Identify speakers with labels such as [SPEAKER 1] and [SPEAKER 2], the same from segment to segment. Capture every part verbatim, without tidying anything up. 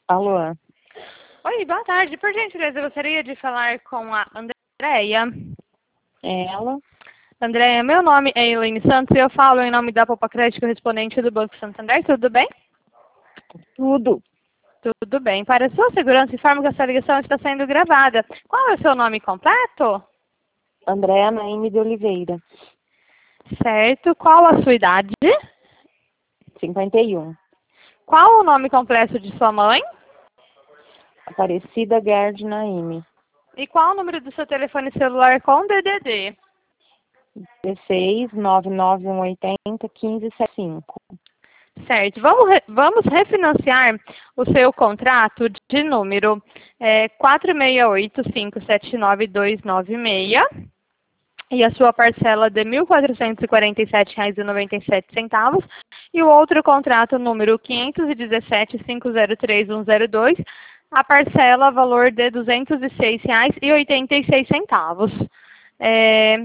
[SPEAKER 1] Alô?
[SPEAKER 2] Oi, boa tarde. Por gentileza, eu gostaria de falar com a Andréia.
[SPEAKER 1] É ela?
[SPEAKER 2] Andréia, meu nome é Elaine Santos e eu falo em nome da Poupa Crédito correspondente do Banco Santander. Tudo bem?
[SPEAKER 1] Tudo.
[SPEAKER 2] Tudo bem. Para sua segurança, informo que essa ligação está sendo gravada. Qual é o seu nome completo?
[SPEAKER 1] Andréia Naime de Oliveira.
[SPEAKER 2] Certo. Qual a sua idade?
[SPEAKER 1] cinquenta e um.
[SPEAKER 2] Qual o nome completo de sua mãe?
[SPEAKER 1] Aparecida Gerd Naime.
[SPEAKER 2] E qual o número do seu telefone celular com D D D?
[SPEAKER 1] dezesseis, nove nove um oito zero, um cinco sete cinco.
[SPEAKER 2] Certo. Vamos, re- vamos refinanciar o seu contrato de número é, quatro seis oito cinco sete nove dois nove seis e a sua parcela de mil quatrocentos e quarenta e sete reais e noventa e sete centavos e o outro contrato número quinhentos e dezessete cinco zero três um zero dois, a parcela valor de duzentos e seis reais e oitenta e seis centavos. É,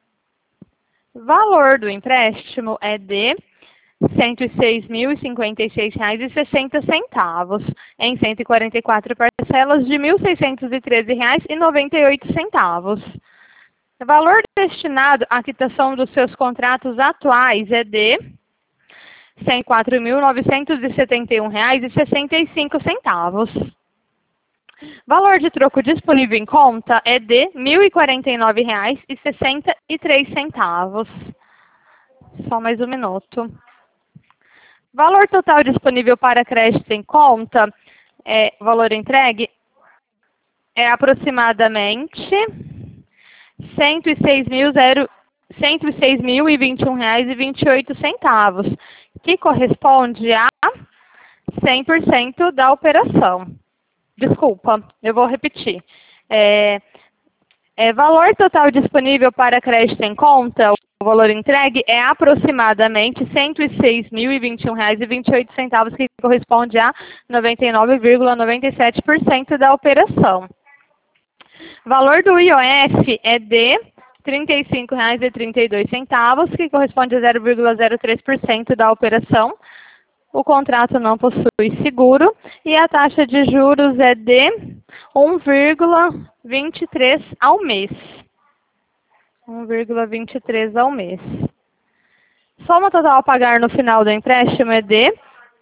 [SPEAKER 2] valor do empréstimo é de cento e seis mil e cinquenta e seis reais e sessenta centavos, em cento e quarenta e quatro parcelas de mil seiscentos e treze reais e noventa e oito centavos. O valor destinado à quitação dos seus contratos atuais é de cento e quatro mil novecentos e setenta e um reais e sessenta e cinco centavos. Valor de troco disponível em conta é de mil e quarenta e nove reais e sessenta e três centavos. Só mais um minuto. Valor total disponível para crédito em conta, é, valor entregue, é aproximadamente cento e seis mil e vinte e um reais e vinte e oito centavos, que corresponde a cem por cento da operação. Desculpa, eu vou repetir. É, é, valor total disponível para crédito em conta, o valor entregue é aproximadamente cento e seis mil e vinte e um reais e vinte e oito centavos, que corresponde a noventa e nove vírgula noventa e sete por cento da operação. Valor do I O F é de trinta e cinco reais e trinta e dois centavos, que corresponde a zero vírgula zero três por cento da operação. O contrato não possui seguro e a taxa de juros é de um vírgula vinte e três ao mês. um vírgula vinte e três ao mês. Soma total a pagar no final do empréstimo é de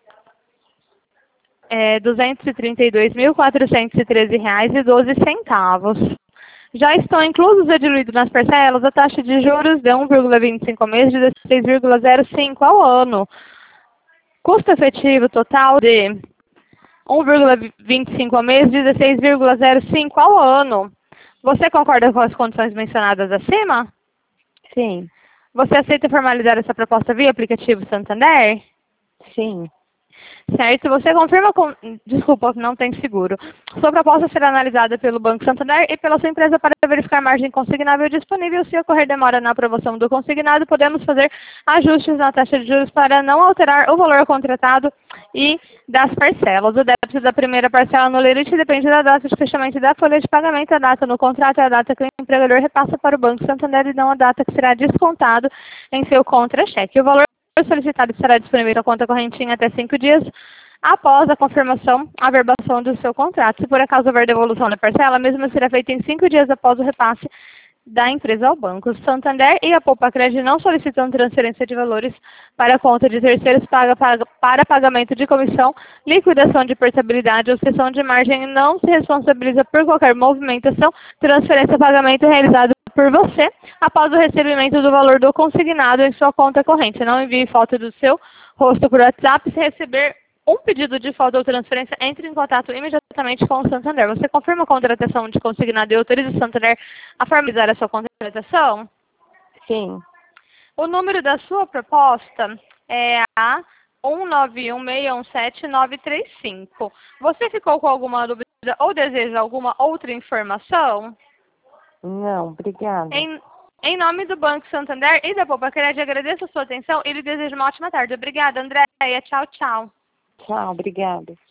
[SPEAKER 2] é, duzentos e trinta e dois mil, quatrocentos e treze reais e doze centavos. Já estão inclusos e diluídos nas parcelas a taxa de juros de um vírgula vinte e cinco ao mês e dezesseis vírgula zero cinco ao ano. Custo efetivo total de um vírgula vinte e cinco ao mês, dezesseis vírgula zero cinco ao ano. Você concorda com as condições mencionadas acima?
[SPEAKER 1] Sim.
[SPEAKER 2] Você aceita formalizar essa proposta via aplicativo Santander?
[SPEAKER 1] Sim.
[SPEAKER 2] Certo. Você confirma com... Desculpa, não tem seguro. Sua proposta será analisada pelo Banco Santander e pela sua empresa para verificar a margem consignável disponível. Se ocorrer demora na aprovação do consignado, podemos fazer ajustes na taxa de juros para não alterar o valor contratado e das parcelas. O débito da primeira parcela no lerite depende da data de fechamento da folha de pagamento. A data no contrato é a data que o empregador repassa para o Banco Santander e não a data que será descontado em seu contra-cheque. O valor solicitado estará disponível na conta corrente em até cinco dias após a confirmação, averbação do seu contrato. Se por acaso houver devolução da parcela, a mesma será feita em cinco dias após o repasse da empresa ao banco. Santander e a Poupa Crédito não solicitam transferência de valores para a conta de terceiros paga, paga, para pagamento de comissão, liquidação de portabilidade ou cessão de margem e não se responsabiliza por qualquer movimentação, transferência ou pagamento realizado por você após o recebimento do valor do consignado em sua conta corrente. Não envie foto do seu rosto por WhatsApp. Se receber um pedido de foto ou transferência, entre em contato imediatamente com o Santander. Você confirma a contratação de consignado e autoriza o Santander a formalizar a sua contratação?
[SPEAKER 1] Sim.
[SPEAKER 2] O número da sua proposta é a um nove um seis um sete nove três cinco. Você ficou com alguma dúvida ou deseja alguma outra informação?
[SPEAKER 1] Não, obrigada.
[SPEAKER 2] Em, em nome do Banco Santander e da Poupa Crédito, agradeço a sua atenção e lhe desejo uma ótima tarde. Obrigada, Andréia. Tchau, tchau.
[SPEAKER 1] Tchau, obrigada.